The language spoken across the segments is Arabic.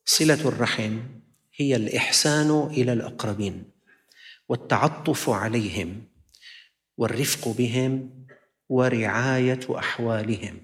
صلة الرحم هي الإحسان إلى الأقربين والتعطف عليهم والرفق بهم ورعاية أحوالهم.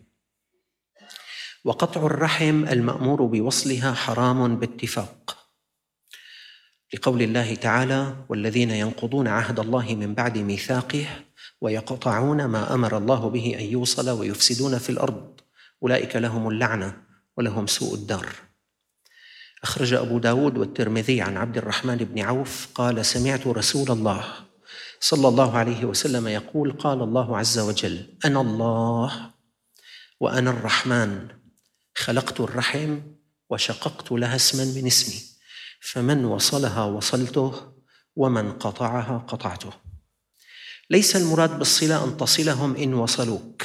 وقطع الرحم المأمور بوصلها حرام باتفاق، لقول الله تعالى: والذين ينقضون عهد الله من بعد ميثاقه ويقطعون ما أمر الله به أن يوصل ويفسدون في الأرض أولئك لهم اللعنة ولهم سوء الدار. أخرج أبو داود والترمذي عن عبد الرحمن بن عوف قال: سمعت رسول الله صلى الله عليه وسلم يقول: قال الله عز وجل: أنا الله وأنا الرحمن، خلقت الرحم وشققت لها اسما من اسمي، فمن وصلها وصلته ومن قطعها قطعته. ليس المراد بالصلة أن تصلهم إن وصلوك،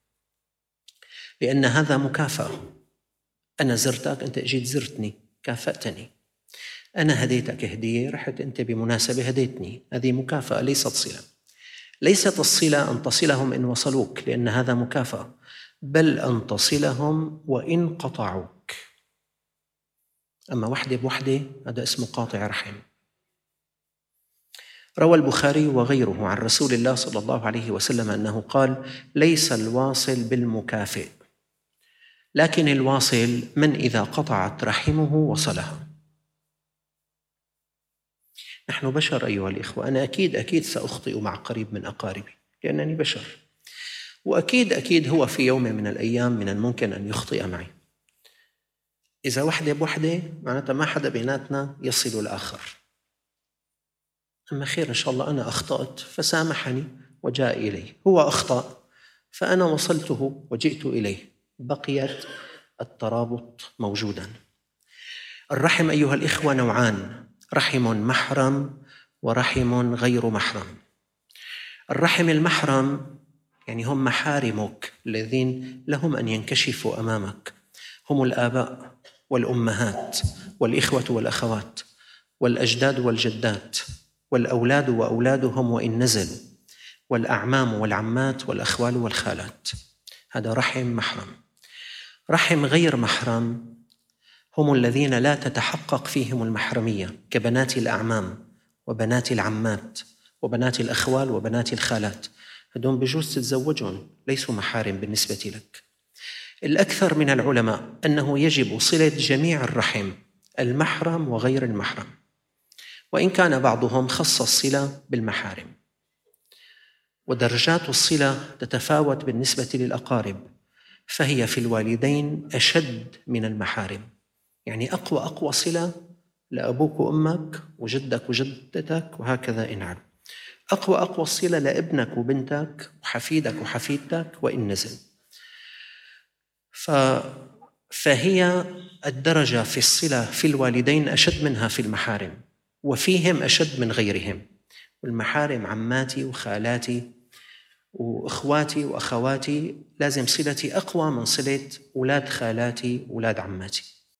لأن هذا مكافأة. أنا زرتك، أنت أجيت زرتني، كافأتني. أنا هديتك هدية، رحت أنت بمناسبة هديتني، هذه مكافأة ليست صلة. ليست الصلة أن تصلهم إن وصلوك، لأن هذا مكافأة، بل أن تصلهم وإن قطعوك. أما وحدة بوحدة هذا اسمه قاطع رحم. روى البخاري وغيره عن رسول الله صلى الله عليه وسلم أنه قال: ليس الواصل بالمكافئ، لكن الواصل من إذا قطعت رحمه وصلها. نحن بشر أيها الإخوة، أنا أكيد سأخطئ مع قريب من أقاربي لأنني بشر، وأكيد هو في يوم من الأيام من الممكن أن يخطئ معي. إذا وحدة بوحدة معناتها ما حدا بيناتنا يصل الآخر. أما خير إن شاء الله، أنا أخطأت فسامحني وجاء إليه، هو أخطأ فأنا وصلته وجئت إليه، بقيت الترابط موجودا. الرحم أيها الإخوة نوعان: رحم محرم ورحم غير محرم. الرحم المحرم يعني هم محارمك الذين لهم أن ينكشفوا أمامك، هم الآباء والأمهات والإخوة والأخوات والأجداد والجدات والأولاد وأولادهم وإن نزلوا، والأعمام والعمات والأخوال والخالات. هذا رحم محرم. رحم غير محرم هم الذين لا تتحقق فيهم المحرمية، كبنات الأعمام وبنات العمات وبنات الأخوال وبنات الخالات. هذول بجوز تتزوجهم، ليسوا محارم بالنسبة لك. الأكثر من العلماء أنه يجب صلة جميع الرحم، المحرم وغير المحرم، وإن كان بعضهم خص الصلة بالمحارم. ودرجات الصلة تتفاوت بالنسبة للأقارب، فهي في الوالدين أشد من المحارم. يعني أقوى صلة لأبوك وأمك وجدك وجدتك وهكذا إن علوا. أقوى الصلة لابنك وبنتك وحفيدك وحفيدتك وإن نزل. فهي الدرجة في الصلة في الوالدين أشد منها في المحارم، وفيهم أشد من غيرهم. والمحارم عماتي وخالاتي وإخواتي وأخواتي، لازم صلتي أقوى من صلة أولاد خالاتي وأولاد عماتي.